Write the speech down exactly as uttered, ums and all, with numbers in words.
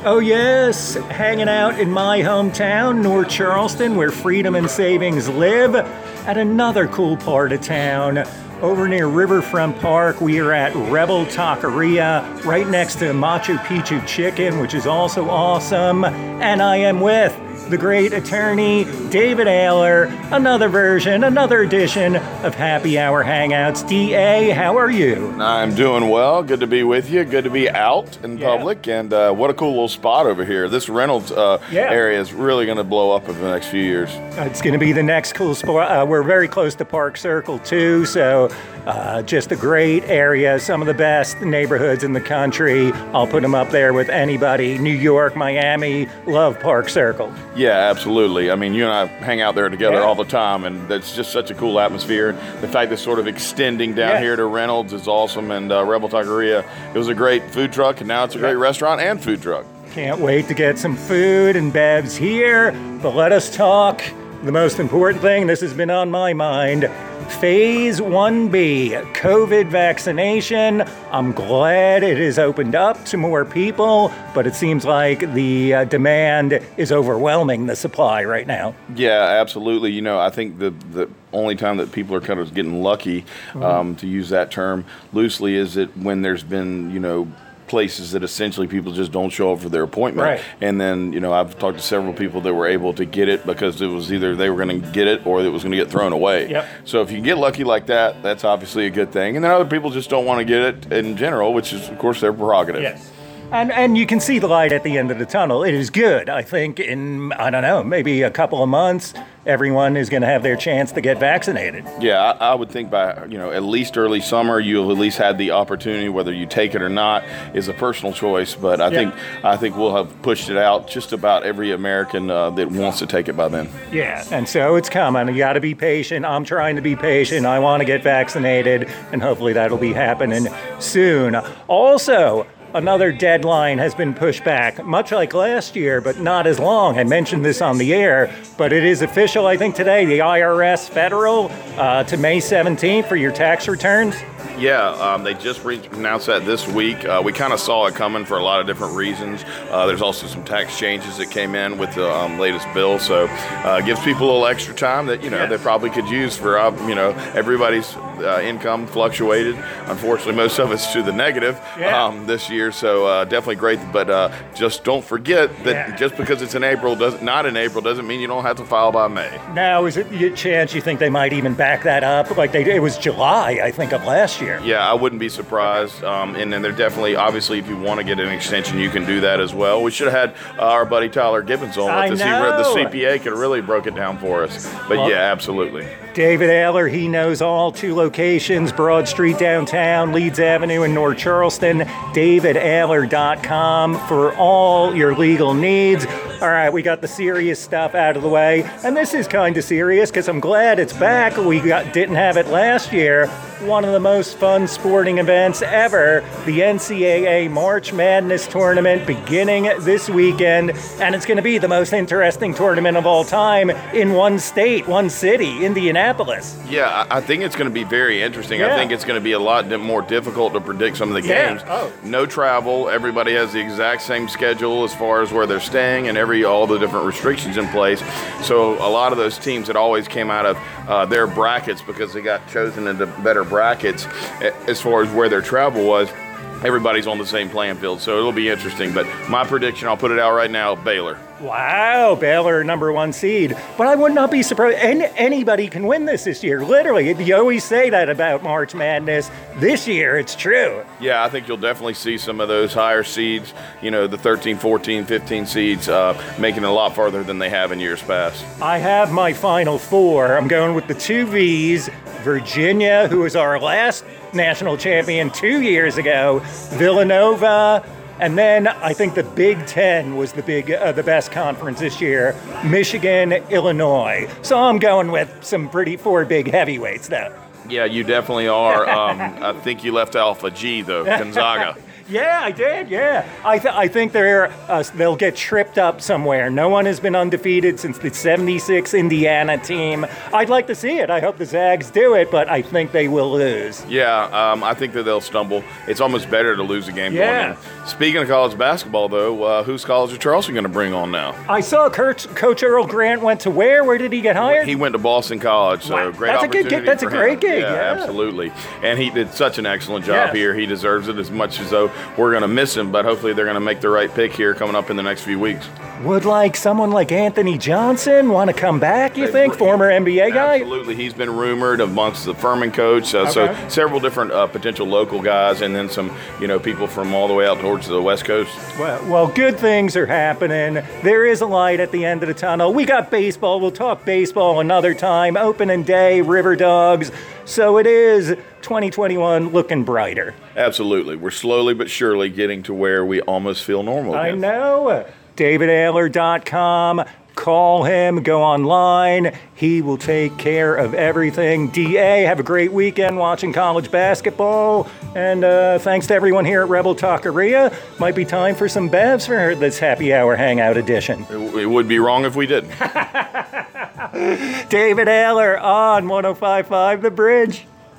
Oh yes, hanging out in my hometown, North Charleston, where freedom and savings live, at another cool part of town. Over near Riverfront Park, we are at Rebel Taqueria, right next to Machu Picchu Chicken, which is also awesome. And I am with the great attorney, David Ayler, another version, another edition of Happy Hour Hangouts. D A, how are you? I'm doing well. Good to be with you. Good to be out in Yeah. public. And uh, what a cool little spot over here. This Reynolds uh, Yeah. area is really going to blow up over the next few years. It's going to be the next cool spot. Uh, we're very close to Park Circle, too, so uh, just a great area. Some of the best neighborhoods in the country. I'll put them up there with anybody. New York, Miami, love Park Circle. Yeah, absolutely. I mean, you and I hang out there together Yeah. all the time, and it's just such a cool atmosphere. The fact that sort of extending down Yeah. here to Reynolds is awesome, and uh, Rebel Taqueria, it was a great food truck, and now it's a great restaurant and food truck. Can't wait to get some food and bevs here, but let us talk. The most important thing, this has been on my mind, Phase one B, COVID vaccination. I'm glad it has opened up to more people, but it seems like the uh, demand is overwhelming the supply right now. Yeah, absolutely. You know, I think the the only time that people are kind of getting lucky, um, to use that term loosely, is that when there's been, you know, places that essentially people just don't show up for their appointment. Right. And then, you know, I've talked to several people that were able to get it because it was either they were going to get it or it was going to get thrown away. Yep. So if you get lucky like that, that's obviously a good thing. And then other people just don't want to get it in general, which is, of course, their prerogative. Yes. And and you can see the light at the end of the tunnel. It is good. I think in, I don't know, maybe a couple of months, everyone is going to have their chance to get vaccinated. Yeah, I, I would think by, you know, at least early summer, you'll at least had the opportunity. Whether you take it or not is a personal choice. But I Yeah. think I think we'll have pushed it out just about every American uh, that wants to take it by then. Yeah, and so it's coming. You got to be patient. I'm trying to be patient. I want to get vaccinated, and hopefully that'll be happening soon. Also, another deadline has been pushed back, much like last year, but not as long. I mentioned this on the air, but it is official, I think, today, the I R S federal uh, to May seventeenth for your tax returns. Yeah, um, they just re- announced that this week. Uh, we kind of saw it coming for a lot of different reasons. Uh, there's also some tax changes that came in with the um, latest bill, so uh, it gives people a little extra time that, you know, Yes. they probably could use for, uh, you know, everybody's uh, income fluctuated. Unfortunately, most of it's to the negative Yeah. um, this year, so uh, definitely great. But uh, just don't forget that Yeah. just because it's in April, does not in April, doesn't mean you don't have to file by May. Now, is it a chance you think they might even back that up? Like they, it was July, I think, of last year. Yeah, I wouldn't be surprised. Um, and then they're definitely, obviously, if you want to get an extension, you can do that as well. We should have had uh, our buddy Tyler Gibbons on I with us. He read the know. C P A could have really broke it down for us. But Well- yeah, absolutely. David Ayler, he knows all two locations, Broad Street downtown, Leeds Avenue in North Charleston, david ayler dot com for all your legal needs. All right, we got the serious stuff out of the way, and this is kind of serious because I'm glad it's back. We got didn't have it last year. One of the most fun sporting events ever, the N C double A March Madness Tournament beginning this weekend, and it's going to be the most interesting tournament of all time in one state, one city, Indianapolis. Yeah, I I think it's going to be very interesting. Yeah. I think it's going to be a lot di- more difficult to predict some of the Yeah. games. Oh. No travel. Everybody has the exact same schedule as far as where they're staying and every all the different restrictions in place. So a lot of those teams that always came out of uh, their brackets because they got chosen into better brackets a- as far as where their travel was, everybody's on the same playing field. So it'll be interesting. But my prediction, I'll put it out right now, Baylor. Wow, Baylor, number one seed. But I would not be surprised. Any, anybody can win this this year. Literally, you always say that about March Madness. This year, it's true. Yeah, I think you'll definitely see some of those higher seeds, you know, the thirteen, fourteen, fifteen seeds, uh, making it a lot farther than they have in years past. I have my final four. I'm going with the two V's. Virginia, who was our last national champion two years ago. Villanova. And then I think the Big Ten was the big, uh, the best conference this year. Michigan, Illinois. So I'm going with some pretty four big heavyweights, though. Yeah, you definitely are. Um, I think you left off a G, though, Gonzaga. Yeah, I did. Yeah, I th- I think they're uh, they'll get tripped up somewhere. No one has been undefeated since the seventy-six Indiana team. I'd like to see it. I hope the Zags do it, but I think they will lose. Yeah, um, I think that they'll stumble. It's almost better to lose a game Yeah. going in. Speaking of college basketball, though, uh, who's College of Charleston going to bring on now? I saw Coach, Coach Earl Grant went to where? Where did he get hired? He went to Boston College, so Wow. great That's a good opportunity gig. That's a for great him. gig, Yeah, yeah. absolutely. And he did such an excellent job Yes. here. He deserves it as much as though we're going to miss him, but hopefully they're going to make the right pick here coming up in the next few weeks. Would like someone like Anthony Johnson want to come back, you think? Former N B A guy? Absolutely. He's been rumored amongst the Furman coach. Uh, Okay. So several different uh, potential local guys and then some, you know, people from all the way out towards the West Coast. Well, well, good things are happening. There is a light at the end of the tunnel. We got baseball. We'll talk baseball another time. Opening day, River Dogs. So it is twenty twenty-one looking brighter. Absolutely. We're slowly but surely getting to where we almost feel normal I again. know. David Ayler dot com. Call him, go online. He will take care of everything. D A, have a great weekend watching college basketball. And uh, thanks to everyone here at Rebel Taqueria. Might be time for some bevs for this happy hour hangout edition. It, it would be wrong if we didn't. David Ayler on one oh five point five The Bridge.